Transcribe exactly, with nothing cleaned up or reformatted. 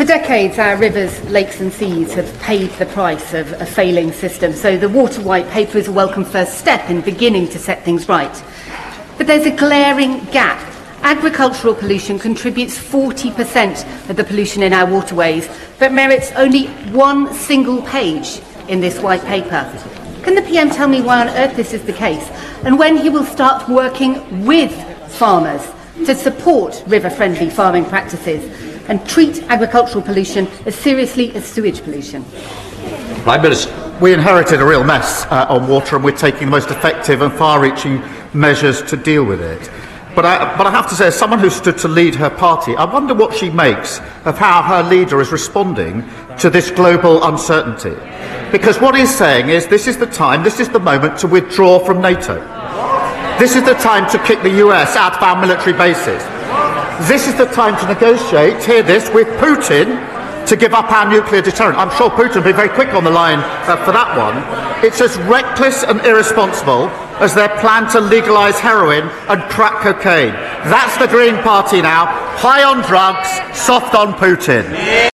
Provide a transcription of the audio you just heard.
decades, our rivers, lakes and seas have paid the price of a failing system, so the Water White Paper is a welcome first step in beginning to set things right. But there's a glaring gap. Agricultural pollution contributes forty percent of the pollution in our waterways, but merits only one single page in this White Paper. Can the P M tell me why on earth this is the case, and when he will start working with farmers to support river-friendly farming practices and treat agricultural pollution as seriously as sewage pollution? Prime Minister. We inherited a real mess uh, on water, and we're taking the most effective and far-reaching measures to deal with it. But I, but I have to say, as someone who stood to lead her party, I wonder what she makes of how her leader is responding to this global uncertainty. Because what he's saying is this is the time, this is the moment to withdraw from NATO. This is the time to kick the U S out of our military bases. This is the time to negotiate, hear this, with Putin to give up our nuclear deterrent. I'm sure Putin will be very quick on the line uh, for that one. It's as reckless and irresponsible as their plan to legalise heroin and crack cocaine. That's the Green Party now, high on drugs, soft on Putin.